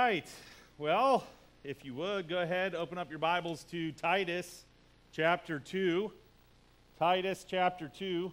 right. Well, if you would, go ahead, open up your Bibles to Titus chapter 2. Titus chapter 2.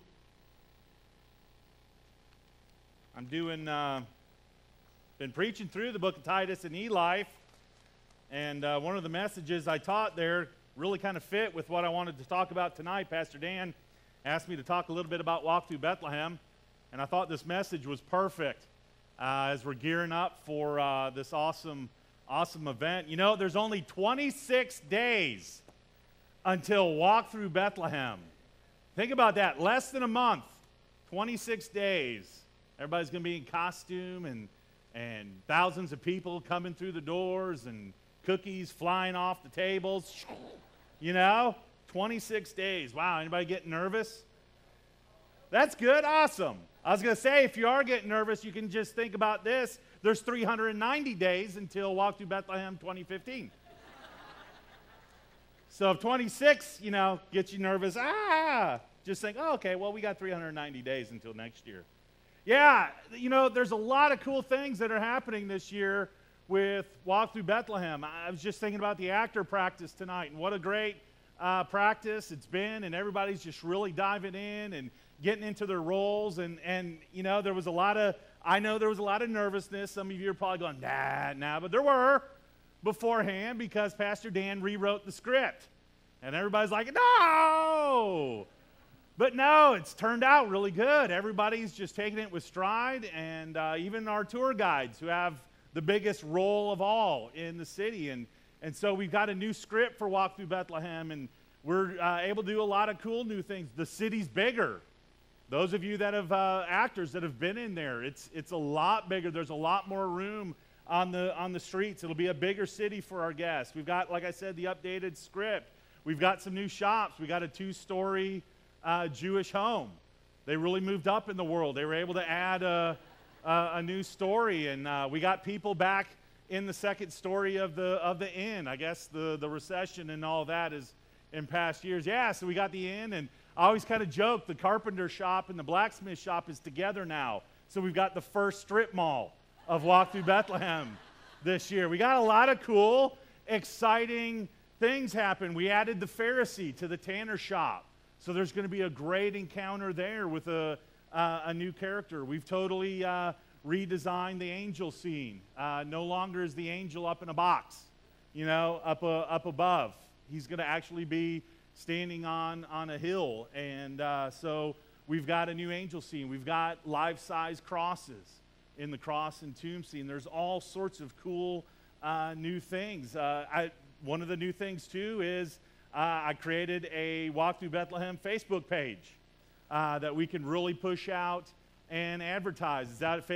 I'm been preaching through the book of Titus in E-Life, and one of the messages I taught there really kind of fit with what I wanted to talk about tonight. Pastor Dan asked me to talk a little bit about Walk Through Bethlehem, and I thought this message was perfect as we're gearing up for this awesome event. You know, there's only 26 days until Walk Through Bethlehem. Think about that, less than a month, 26 days. Everybody's going to be in costume and thousands of people coming through the doors and cookies flying off the tables. You know, 26 days. Wow, anybody getting nervous? That's good, awesome. I was going to say, if you are getting nervous, you can just think about this. There's 390 days until Walk Through Bethlehem 2015. So if 26, gets you nervous, just think, oh, okay, well, we got 390 days until next year. Yeah, there's a lot of cool things that are happening this year with Walk Through Bethlehem. I was just thinking about the actor practice tonight, and what a great practice it's been, and everybody's just really diving in and getting into their roles, and there was a lot of, I know there was a lot of nervousness. Some of you are probably going, nah, but there were beforehand because Pastor Dan rewrote the script, and everybody's like, no! But no, it's turned out really good. Everybody's just taking it with stride, and even our tour guides who have the biggest role of all in the city, and so we've got a new script for Walk Through Bethlehem, and we're able to do a lot of cool new things. The city's bigger. Those of you that have actors that have been in there, it's a lot bigger. There's a lot more room on the streets. It'll be a bigger city for our guests. We've got, like I said, the updated script. We've got some new shops. We got a 2-story Jewish home. They really moved up in the world. They were able to add a new story, and we got people back in the second story of the inn. I guess the recession and all that is in past years. Yeah, so we got the inn, and I always kind of joke, the carpenter shop and the blacksmith shop is together now. So we've got the first strip mall of Walk Through Bethlehem this year. We got a lot of cool, exciting things happen. We added the Pharisee to the tanner shop. So there's going to be a great encounter there with a new character. We've totally redesigned the angel scene. No longer is the angel up in a box, up above. He's going to actually be standing on a hill, and so we've got a new angel scene. We've got life-size crosses in the cross and tomb scene. There's all sorts of cool new things. One of the new things, too, is I created a Walk Through Bethlehem Facebook page that we can really push out and advertise. It's out at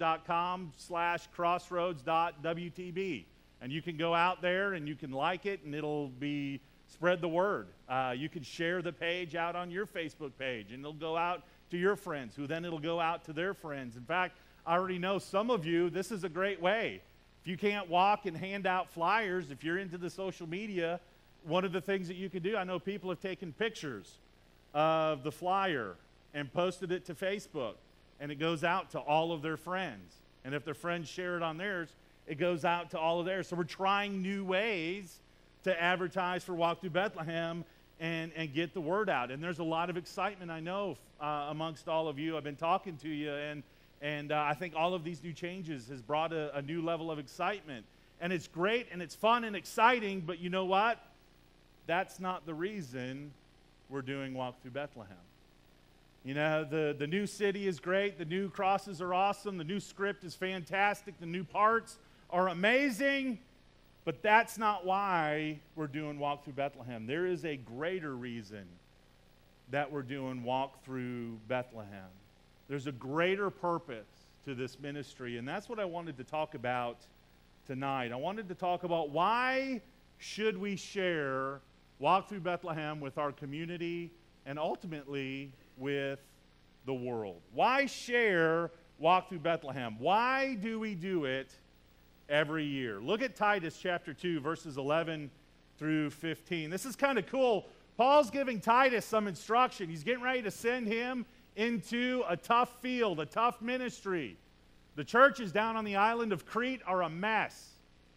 facebook.com/crossroads.wtb. And you can go out there and you can like it, and it'll be spread the word. You can share the page out on your Facebook page, and it'll go out to your friends, who then it'll go out to their friends. In fact, I already know some of you, this is a great way. If you can't walk and hand out flyers, if you're into the social media, one of the things that you can do, I know people have taken pictures of the flyer and posted it to Facebook, and it goes out to all of their friends. And if their friends share it on theirs, it goes out to all of theirs. So we're trying new ways to advertise for Walk Through Bethlehem and get the word out. And there's a lot of excitement, I know, amongst all of you. I've been talking to you, and I think all of these new changes has brought a new level of excitement. And it's great, and it's fun and exciting, but you know what? That's not the reason we're doing Walk Through Bethlehem. The new city is great. The new crosses are awesome. The new script is fantastic. The new parts are amazing. But that's not why we're doing Walk Through Bethlehem. There is a greater reason that we're doing Walk Through Bethlehem. There's a greater purpose to this ministry, and that's what I wanted to talk about tonight. I wanted to talk about why should we share Walk Through Bethlehem with our community and ultimately with the world. Why share Walk Through Bethlehem? Why do we do it every year? Look at Titus chapter 2, verses 11 through 15. This is kind of cool. Paul's giving Titus some instruction. He's getting ready to send him into a tough field, a tough ministry. The churches down on the island of Crete are a mess.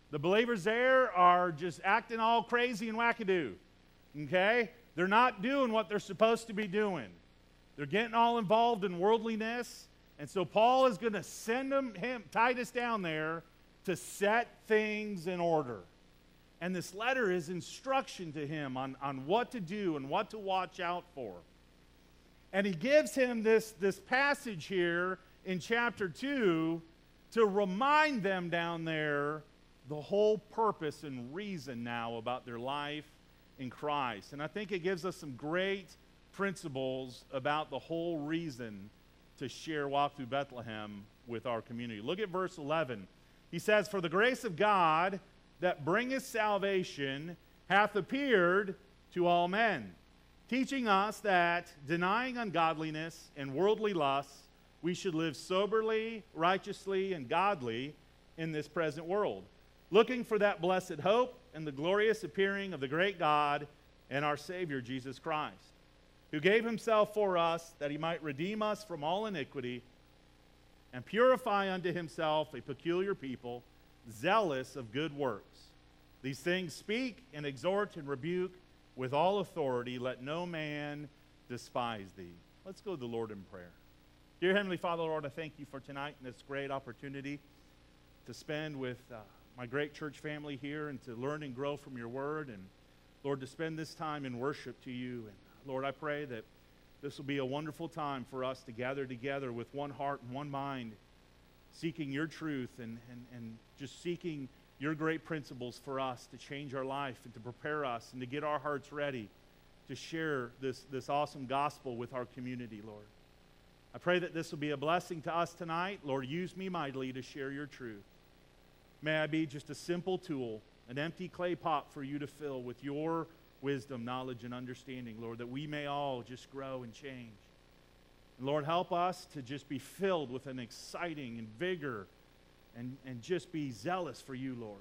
The believers there are just acting all crazy and wackadoo. Okay? They're not doing what they're supposed to be doing. They're getting all involved in worldliness. And so Paul is going to send Titus down there to set things in order. And this letter is instruction to him on what to do and what to watch out for. And he gives him this passage here in chapter 2 to remind them down there the whole purpose and reason now about their life in Christ. And I think it gives us some great principles about the whole reason to share Walk Through Bethlehem with our community. Look at verse 11. He says, "For the grace of God that bringeth salvation hath appeared to all men, teaching us that, denying ungodliness and worldly lusts, we should live soberly, righteously, and godly in this present world, looking for that blessed hope and the glorious appearing of the great God and our Savior Jesus Christ, who gave himself for us that he might redeem us from all iniquity and purify unto himself a peculiar people, zealous of good works. These things speak and exhort and rebuke with all authority. Let no man despise thee." Let's go to the Lord in prayer. Dear Heavenly Father, Lord, I thank you for tonight and this great opportunity to spend with my great church family here and to learn and grow from your word. And Lord, to spend this time in worship to you. And Lord, I pray that this will be a wonderful time for us to gather together with one heart and one mind, seeking your truth and just seeking your great principles for us to change our life and to prepare us and to get our hearts ready to share this awesome gospel with our community, Lord. I pray that this will be a blessing to us tonight. Lord, use me mightily to share your truth. May I be just a simple tool, an empty clay pot for you to fill with your wisdom, knowledge, and understanding, Lord, that we may all just grow and change. And Lord, help us to just be filled with an exciting and vigor and just be zealous for you, Lord.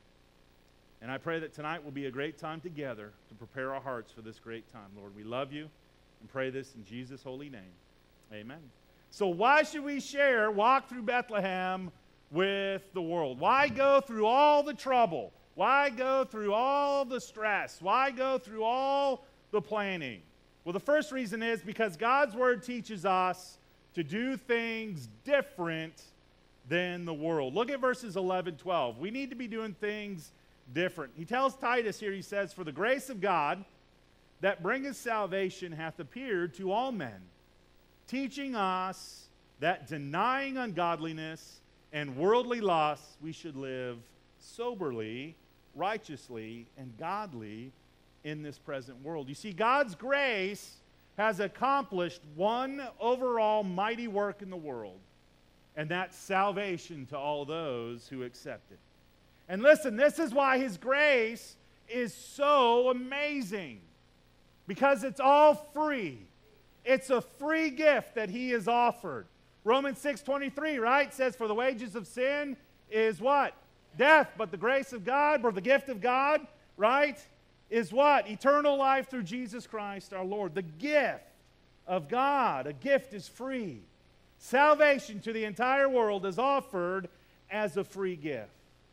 And I pray that tonight will be a great time together to prepare our hearts for this great time, Lord. We love you and pray this in Jesus' holy name. Amen. So why should we share Walk Through Bethlehem with the world? Why go through all the trouble? Why go through all the stress? Why go through all the planning? Well, the first reason is because God's word teaches us to do things different than the world. Look at verses 11, 12. We need to be doing things different. He tells Titus here, he says, "For the grace of God that bringeth salvation hath appeared to all men, teaching us that denying ungodliness and worldly lusts, we should live soberly, righteously, and godly in this present world." You see, God's grace has accomplished one overall mighty work in the world, and that's salvation to all those who accept it. And listen, this is why his grace is so amazing, because it's all free. It's a free gift that he has offered. Romans 6:23, right, says, "For the wages of sin is what? Death, but the grace of God," or the gift of God, right, is what? Eternal life through Jesus Christ our Lord. The gift of God, a gift is free. Salvation to the entire world is offered as a free gift.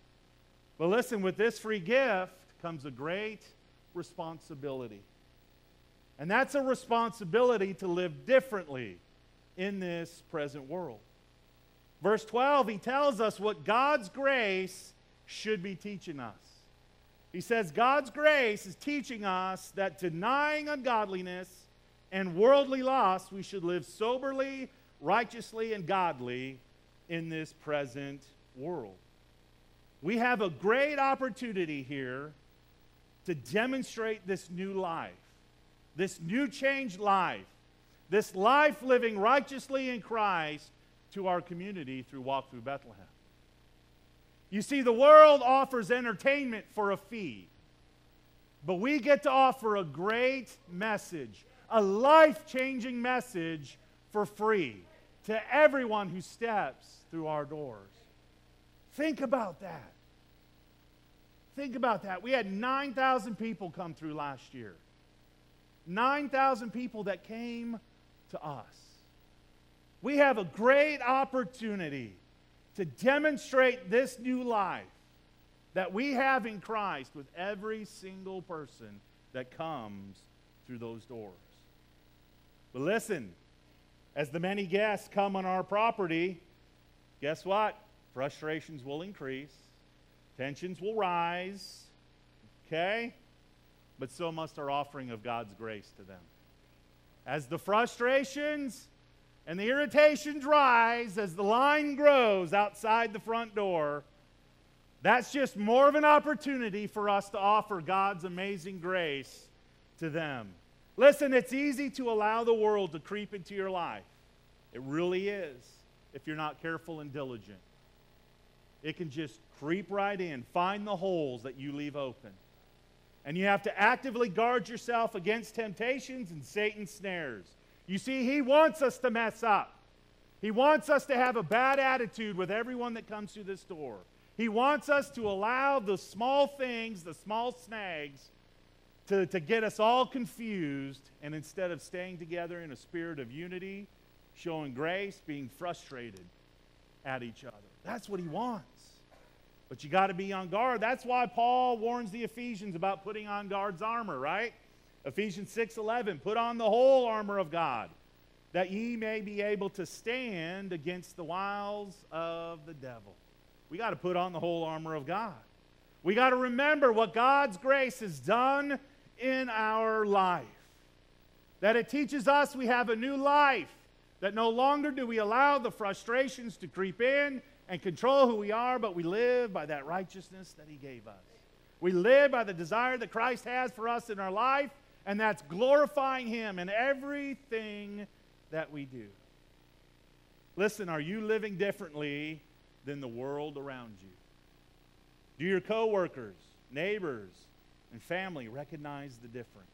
But listen, with this free gift comes a great responsibility. And that's a responsibility to live differently in this present world. Verse 12, he tells us what God's grace should be teaching us. He says God's grace is teaching us that denying ungodliness and worldly lust, we should live soberly, righteously, and godly in this present world. We have a great opportunity here to demonstrate this new life, this new changed life, this life living righteously in Christ to our community through Walk Through Bethlehem. You see, the world offers entertainment for a fee, but we get to offer a great message, a life-changing message for free to everyone who steps through our doors. Think about that. Think about that. We had 9,000 people come through last year. 9,000 people that came to us. We have a great opportunity to demonstrate this new life that we have in Christ with every single person that comes through those doors. But listen, as the many guests come on our property, guess what? Frustrations will increase. Tensions will rise. Okay? But so must our offering of God's grace to them. As the frustrations and the irritations rise, as the line grows outside the front door, that's just more of an opportunity for us to offer God's amazing grace to them. Listen, it's easy to allow the world to creep into your life. It really is, if you're not careful and diligent. It can just creep right in, find the holes that you leave open. And you have to actively guard yourself against temptations and Satan's snares. You see, he wants us to mess up. He wants us to have a bad attitude with everyone that comes through this door. He wants us to allow the small things, the small snags, to get us all confused, and instead of staying together in a spirit of unity, showing grace, being frustrated at each other. That's what he wants. But you got to be on guard. That's why Paul warns the Ephesians about putting on God's armor, right? Ephesians 6:11, put on the whole armor of God, that ye may be able to stand against the wiles of the devil. We got to put on the whole armor of God. We got to remember what God's grace has done in our life. That it teaches us we have a new life. That no longer do we allow the frustrations to creep in and control who we are, but we live by that righteousness that he gave us. We live by the desire that Christ has for us in our life, and that's glorifying him in everything that we do. Listen, are you living differently than the world around you? Do your coworkers, neighbors, and family recognize the difference?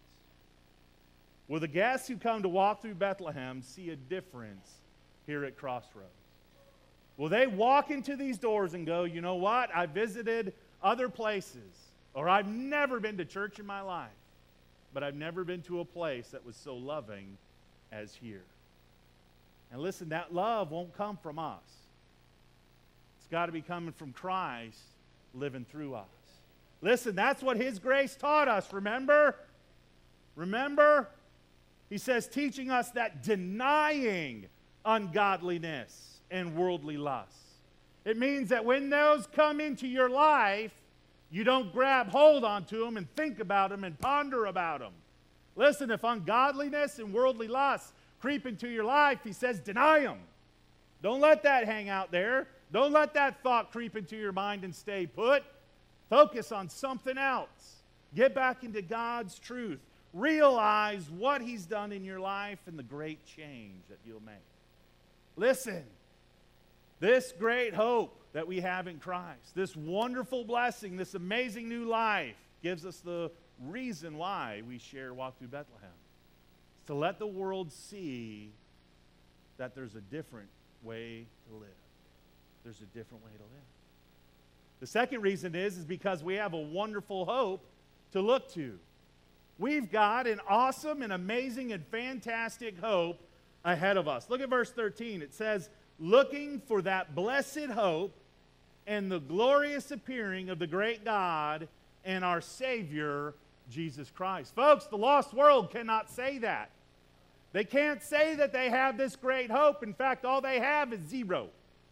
Will the guests who come to walk through Bethlehem see a difference here at Crossroads? Will they walk into these doors and go, you know what, I visited other places, or I've never been to church in my life, but I've never been to a place that was so loving as here. And listen, that love won't come from us. It's got to be coming from Christ living through us. Listen, that's what his grace taught us, remember? Remember? He says, teaching us that denying ungodliness and worldly lusts. It means that when those come into your life, you don't grab hold onto them and think about them and ponder about them. Listen, if ungodliness and worldly lusts creep into your life, he says, deny them. Don't let that hang out there. Don't let that thought creep into your mind and stay put. Focus on something else. Get back into God's truth. Realize what he's done in your life and the great change that you'll make. Listen, this great hope that we have in Christ, this wonderful blessing, this amazing new life, gives us the reason why we share Walk Through Bethlehem. It's to let the world see that there's a different way to live. There's a different way to live. The second reason is because we have a wonderful hope to look to. We've got an awesome and amazing and fantastic hope ahead of us. Look at verse 13. It says, looking for that blessed hope and the glorious appearing of the great God and our Savior, Jesus Christ. Folks, the lost world cannot say that. They can't say that they have this great hope. In fact, all they have is zero.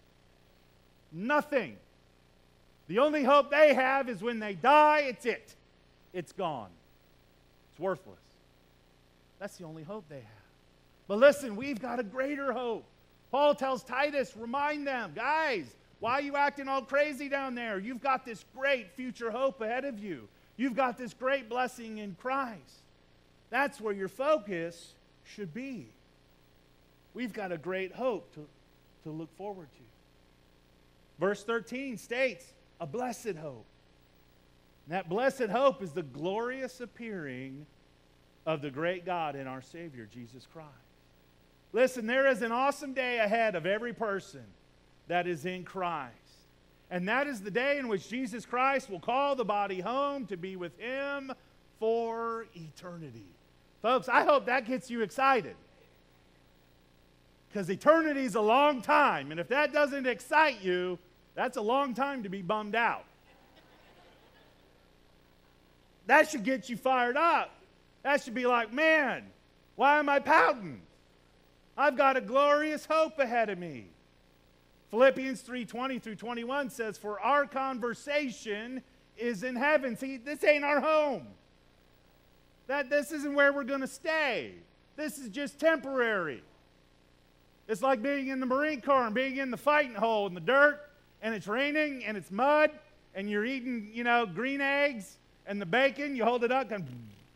Nothing. The only hope they have is when they die, it's it. It's gone. It's worthless. That's the only hope they have. But listen, we've got a greater hope. Paul tells Titus, remind them, guys, why are you acting all crazy down there? You've got this great future hope ahead of you. You've got this great blessing in Christ. That's where your focus should be. We've got a great hope to look forward to. Verse 13 states, a blessed hope. And that blessed hope is the glorious appearing of the great God and our Savior, Jesus Christ. Listen, there is an awesome day ahead of every person that is in Christ. And that is the day in which Jesus Christ will call the body home to be with him for eternity. Folks, I hope that gets you excited. Because eternity is a long time. And if that doesn't excite you, that's a long time to be bummed out. That should get you fired up. That should be like, man, why am I pouting? I've got a glorious hope ahead of me. Philippians 3:20 through 21 says, for our conversation is in heaven. See, this ain't our home. This isn't where we're going to stay. This is just temporary. It's like being in the Marine Corps and being in the fighting hole in the dirt, and it's raining, and it's mud, and you're eating, green eggs, and the bacon, you hold it up, and,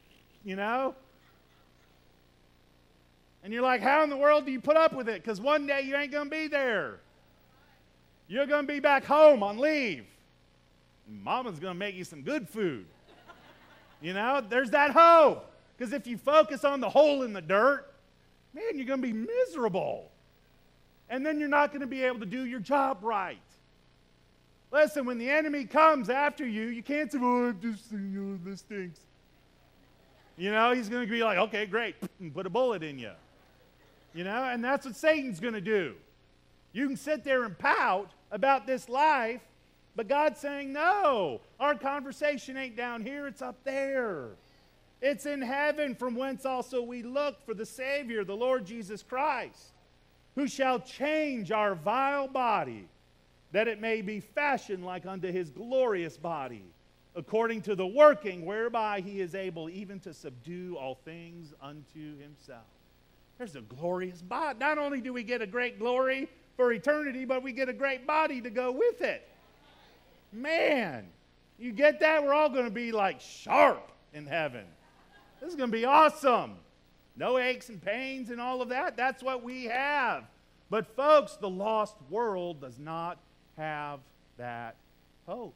and you're like, how in the world do you put up with it? Because one day you ain't going to be there. You're going to be back home on leave. Mama's going to make you some good food. There's that hope. Because if you focus on the hole in the dirt, man, you're going to be miserable. And then you're not going to be able to do your job right. Listen, when the enemy comes after you, you can't say, oh, this stinks. He's going to be like, okay, great, and put a bullet in you. And that's what Satan's going to do. You can sit there and pout about this life, but God's saying, no, our conversation ain't down here, it's up there. It's in heaven, from whence also we look for the Savior, the Lord Jesus Christ, who shall change our vile body, that it may be fashioned like unto his glorious body, according to the working whereby he is able even to subdue all things unto himself. There's a glorious body. Not only do we get a great glory for eternity, but we get a great body to go with it. Man, you get that? We're all going to be like sharp in heaven. This is going to be awesome. No aches and pains and all of that. That's what we have. But folks, the lost world does not have that hope.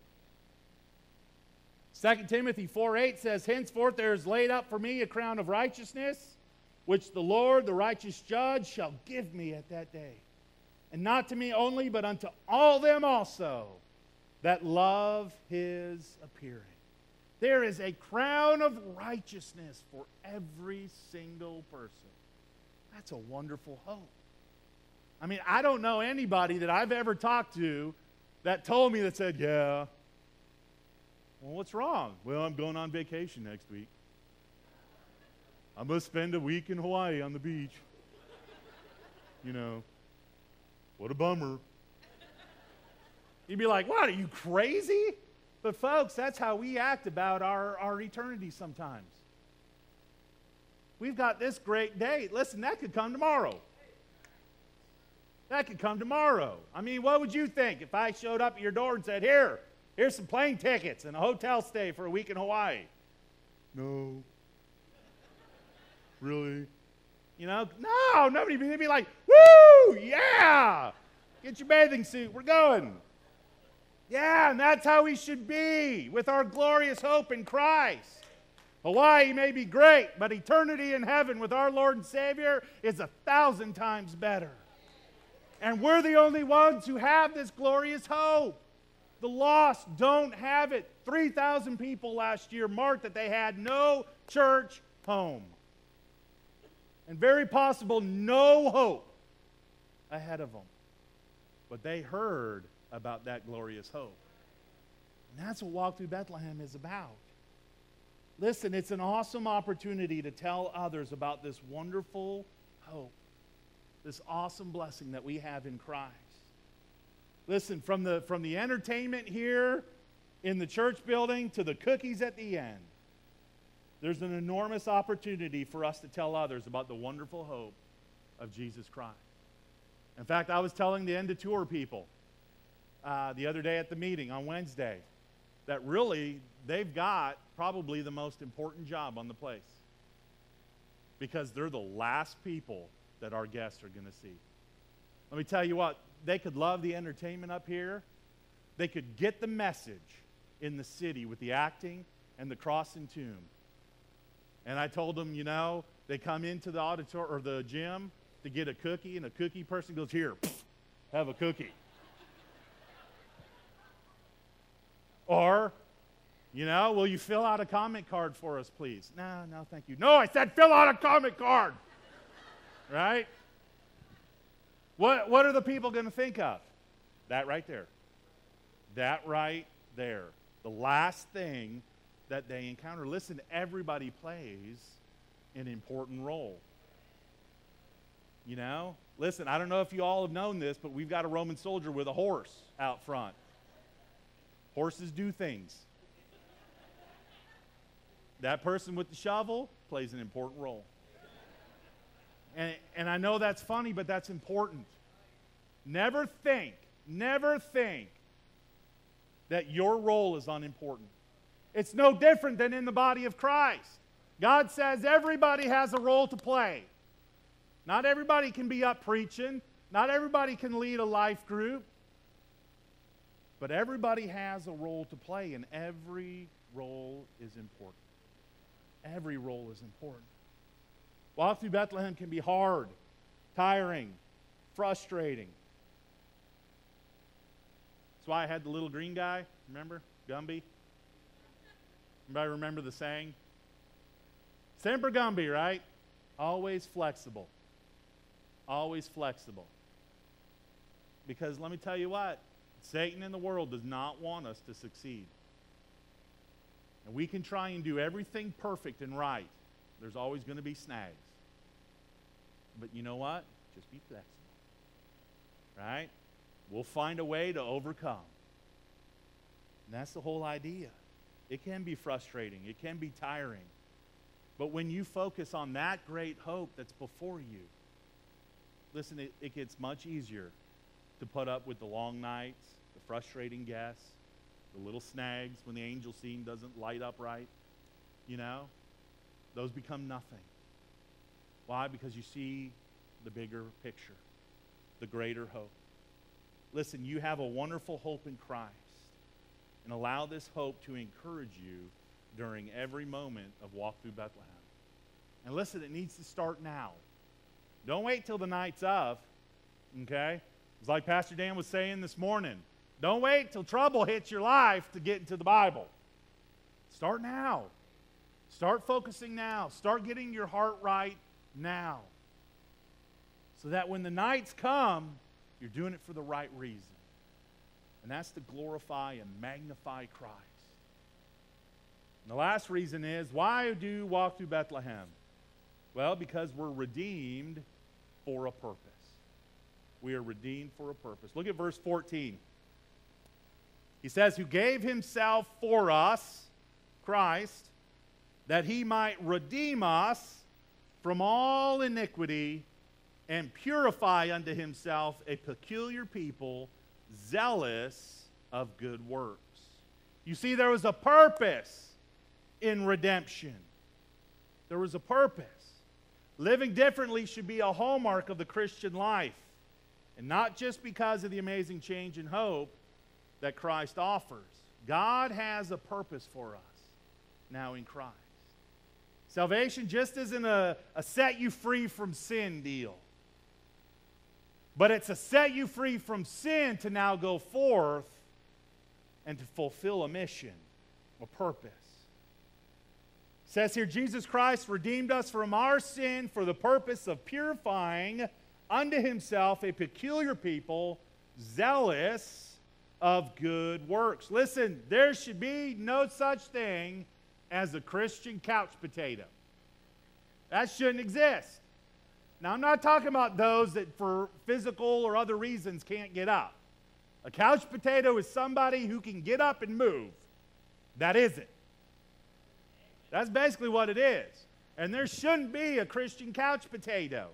2 Timothy 4:8 says, henceforth there is laid up for me a crown of righteousness, which the Lord, the righteous judge, shall give me at that day. And not to me only, but unto all them also that love his appearing. There is a crown of righteousness for every single person. That's a wonderful hope. I mean, I don't know anybody that I've ever talked to that told me that said, yeah, well, what's wrong? Well, I'm going on vacation next week. I'm going to spend a week in Hawaii on the beach. What a bummer. You'd be like, what, are you crazy? But folks, that's how we act about our eternity sometimes. We've got this great day. Listen, that could come tomorrow. That could come tomorrow. I mean, what would you think if I showed up at your door and said, here's some plane tickets and a hotel stay for a week in Hawaii? No. Really? No, nobody would be like, woo, yeah, get your bathing suit, we're going. Yeah, and that's how we should be with our glorious hope in Christ. Hawaii may be great, but eternity in heaven with our Lord and Savior is 1,000 times better. And we're the only ones who have this glorious hope. The lost don't have it. 3,000 people last year marked that they had no church home. And very possible no hope ahead of them. But they heard about that glorious hope. And that's what Walk Through Bethlehem is about. Listen, it's an awesome opportunity to tell others about this wonderful hope, this awesome blessing that we have in Christ. Listen, from the entertainment here in the church building to the cookies at the end, there's an enormous opportunity for us to tell others about the wonderful hope of Jesus Christ. In fact, I was telling the end of tour people the other day at the meeting on Wednesday that really they've got probably the most important job on the place, because they're the last people that our guests are going to see. Let me tell you what, they could love the entertainment up here. They could get the message in the city with the acting and the cross and tomb. And I told them, they come into the auditorium or the gym to get a cookie, and a cookie person goes, here, have a cookie. Or, will you fill out a comment card for us, please? No, thank you. No, I said fill out a comment card. Right? What are the people going to think of? That right there. That right there. The last thing that they encounter. Listen, everybody plays an important role. You know? Listen, I don't know if you all have known this, but we've got a Roman soldier with a horse out front. Horses do things. That person with the shovel plays an important role. And I know that's funny, but that's important. Never think that your role is unimportant. It's no different than in the body of Christ. God says everybody has a role to play. Not everybody can be up preaching. Not everybody can lead a life group. But everybody has a role to play, and every role is important. Every role is important. Walk through Bethlehem can be hard, tiring, frustrating. That's why I had the little green guy, remember? Gumby. Anybody remember the saying? Semper Gumby, right? Always flexible. Always flexible. Because let me tell you what, Satan in the world does not want us to succeed. And we can try and do everything perfect and right. There's always going to be snags. But you know what? Just be flexible. Right? We'll find a way to overcome. And that's the whole idea. It can be frustrating. It can be tiring. But when you focus on that great hope that's before you, listen, it gets much easier to put up with the long nights, the frustrating guests, the little snags when the angel scene doesn't light up right. You know? Those become nothing. Why? Because you see the bigger picture, the greater hope. Listen, you have a wonderful hope in Christ. And allow this hope to encourage you during every moment of walk through Bethlehem. And listen, it needs to start now. Don't wait till the night's of, okay? It's like Pastor Dan was saying this morning. Don't wait till trouble hits your life to get into the Bible. Start now. Start focusing now. Start getting your heart right now. So that when the nights come, you're doing it for the right reason. And that's to glorify and magnify Christ. And the last reason is, why do you walk through Bethlehem? Well, because we're redeemed for a purpose. We are redeemed for a purpose. Look at verse 14. He says, who gave himself for us, Christ, that he might redeem us from all iniquity and purify unto himself a peculiar people, zealous of good works. You see, there was a purpose in redemption. There was a purpose. Living differently should be a hallmark of the Christian life, and not just because of the amazing change and hope that Christ offers. God has a purpose for us now in Christ. Salvation just isn't a set you free from sin deal. But it's a set you free from sin to now go forth and to fulfill a mission, a purpose. It says here, Jesus Christ redeemed us from our sin for the purpose of purifying unto himself a peculiar people, zealous of good works. Listen, there should be no such thing as a Christian couch potato. That shouldn't exist. Now, I'm not talking about those that for physical or other reasons can't get up. A couch potato is somebody who can get up and move. That isn't. That's basically what it is. And there shouldn't be a Christian couch potato.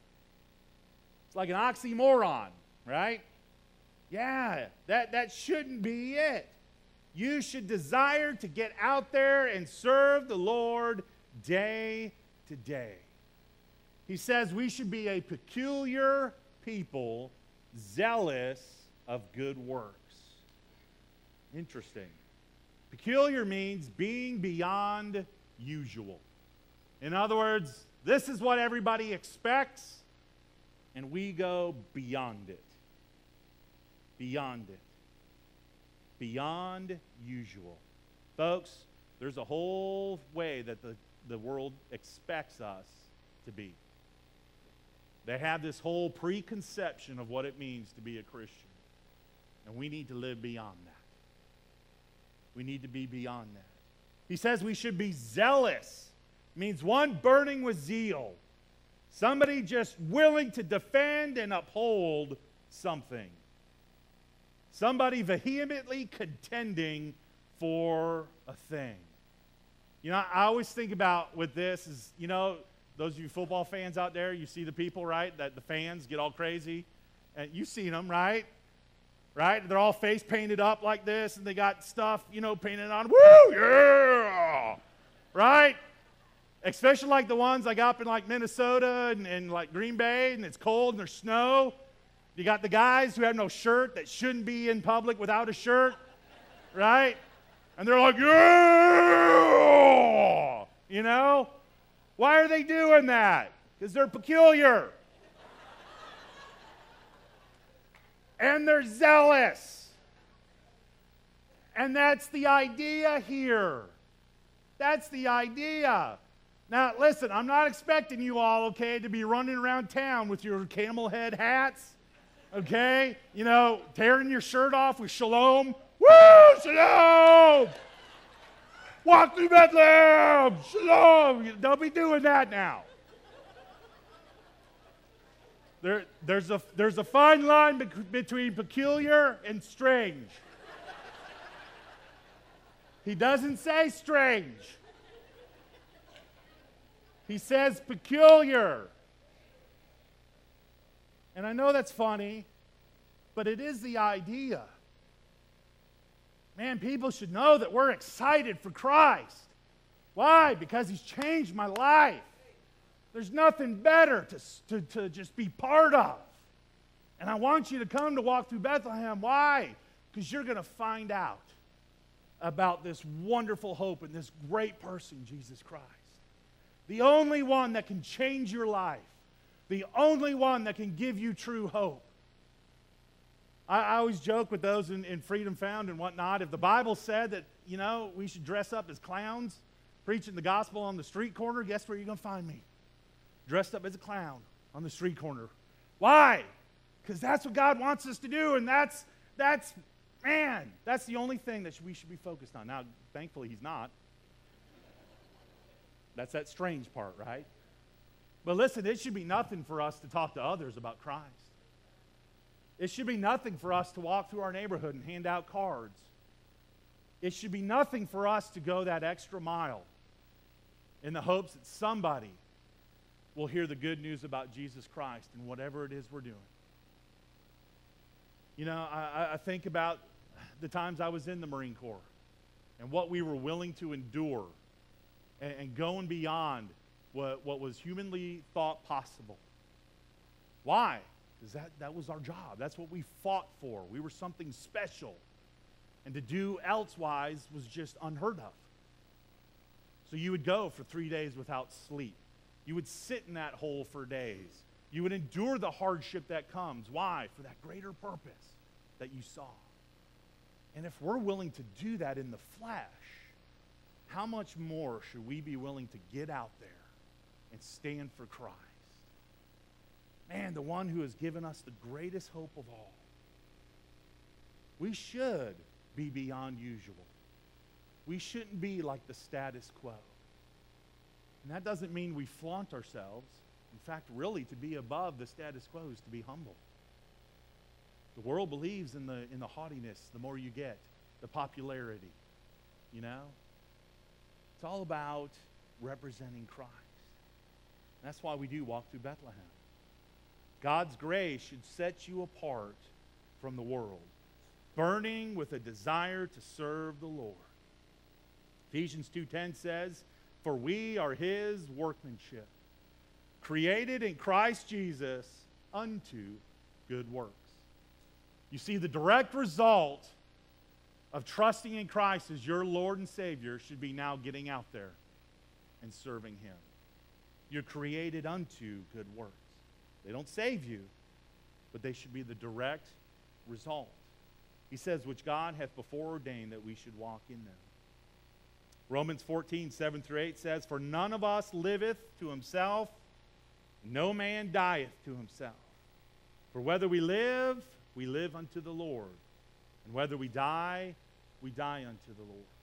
It's like an oxymoron, right? Yeah, that shouldn't be it. You should desire to get out there and serve the Lord day to day. He says we should be a peculiar people, zealous of good works. Interesting. Peculiar means being beyond usual. In other words, this is what everybody expects, and we go beyond it. Beyond it. Beyond usual. Folks, there's a whole way that the world expects us to be. They have this whole preconception of what it means to be a Christian. And we need to live beyond that. We need to be beyond that. He says we should be zealous. It means one burning with zeal. Somebody just willing to defend and uphold something. Somebody vehemently contending for a thing. You know, I always think about with this is, you know, those of you football fans out there, you see the people, right, that the fans get all crazy. And you've seen them, right? Right? They're all face painted up like this, and they got stuff, you know, painted on. Woo! Yeah! Right? Especially like the ones like up in like Minnesota and like Green Bay, and it's cold and there's snow. You got the guys who have no shirt that shouldn't be in public without a shirt, right? And they're like, yeah! You know? Why are they doing that? Because they're peculiar. And they're zealous. And that's the idea here. That's the idea. Now, listen, I'm not expecting you all, okay, to be running around town with your camel head hats, okay? You know, tearing your shirt off with shalom. Woo, shalom! Walk through Bethlehem, shalom! Don't be doing that now. There's a fine line between peculiar and strange. He doesn't say strange. He says peculiar. And I know that's funny, but it is the idea. Man, people should know that we're excited for Christ. Why? Because he's changed my life. There's nothing better to just be part of. And I want you to come to Walk Through Bethlehem. Why? Because you're going to find out about this wonderful hope and this great person, Jesus Christ. The only one that can change your life. The only one that can give you true hope. I always joke with those in Freedom Found and whatnot. If the Bible said that, you know, we should dress up as clowns, preaching the gospel on the street corner, guess where you're going to find me? Dressed up as a clown on the street corner. Why? Because that's what God wants us to do, and that's the only thing that we should be focused on. Now, thankfully, he's not. That's that strange part, right? But listen, it should be nothing for us to talk to others about Christ. It should be nothing for us to walk through our neighborhood and hand out cards. It should be nothing for us to go that extra mile in the hopes that somebody will hear the good news about Jesus Christ and whatever it is we're doing. You know, I think about the times I was in the Marine Corps and what we were willing to endure and going beyond what was humanly thought possible. Why? Because that was our job. That's what we fought for. We were something special. And to do elsewise was just unheard of. So you would go for 3 days without sleep. You would sit in that hole for days. You would endure the hardship that comes. Why? For that greater purpose that you saw. And if we're willing to do that in the flesh, how much more should we be willing to get out there and stand for Christ? Man, the one who has given us the greatest hope of all. We should be beyond usual. We shouldn't be like the status quo. And that doesn't mean we flaunt ourselves. In fact, really, to be above the status quo is to be humble. The world believes in the haughtiness, the more you get, the popularity, you know? It's all about representing Christ. And that's why we do Walk Through Bethlehem. God's grace should set you apart from the world, burning with a desire to serve the Lord. Ephesians 2:10 says, "For we are his workmanship, created in Christ Jesus unto good works." You see, the direct result of trusting in Christ as your Lord and Savior should be now getting out there and serving him. You're created unto good works. They don't save you, but they should be the direct result. He says, which God hath before ordained that we should walk in them. Romans 14:7-8 says, "For none of us liveth to himself, no man dieth to himself. For whether we live unto the Lord, and whether we die unto the Lord."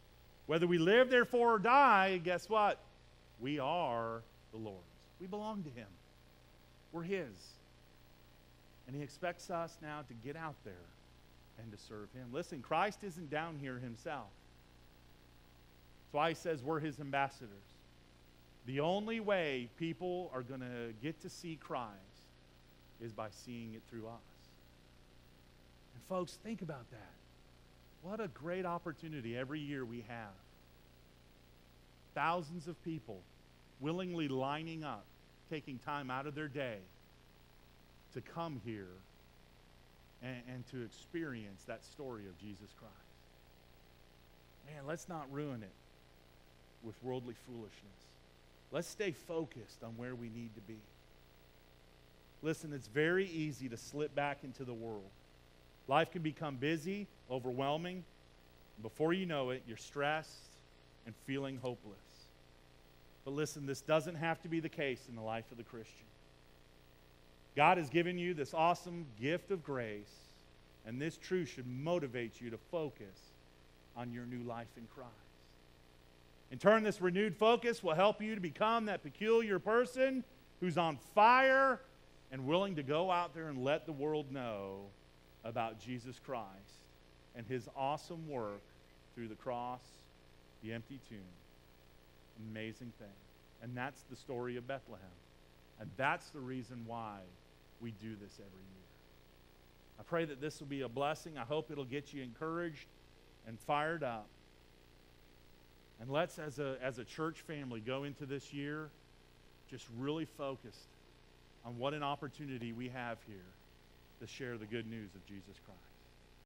Whether we live, therefore, or die, guess what? We are the Lord's. We belong to him. We're his. And he expects us now to get out there and to serve him. Listen, Christ isn't down here himself. That's why he says we're his ambassadors. The only way people are going to get to see Christ is by seeing it through us. And folks, think about that. What a great opportunity every year we have. Thousands of people willingly lining up, taking time out of their day to come here and to experience that story of Jesus Christ. Man, let's not ruin it with worldly foolishness. Let's stay focused on where we need to be. Listen, it's very easy to slip back into the world. Life can become busy, overwhelming. Before you know it, you're stressed and feeling hopeless. But listen, this doesn't have to be the case in the life of the Christian. God has given you this awesome gift of grace, and this truth should motivate you to focus on your new life in Christ. In turn, this renewed focus will help you to become that peculiar person who's on fire and willing to go out there and let the world know about Jesus Christ and his awesome work through the cross, the empty tomb. Amazing thing. And that's the story of Bethlehem. And that's the reason why we do this every year. I pray that this will be a blessing. I hope it'll get you encouraged and fired up. And let's, as a church family, go into this year just really focused on what an opportunity we have here to share the good news of Jesus Christ.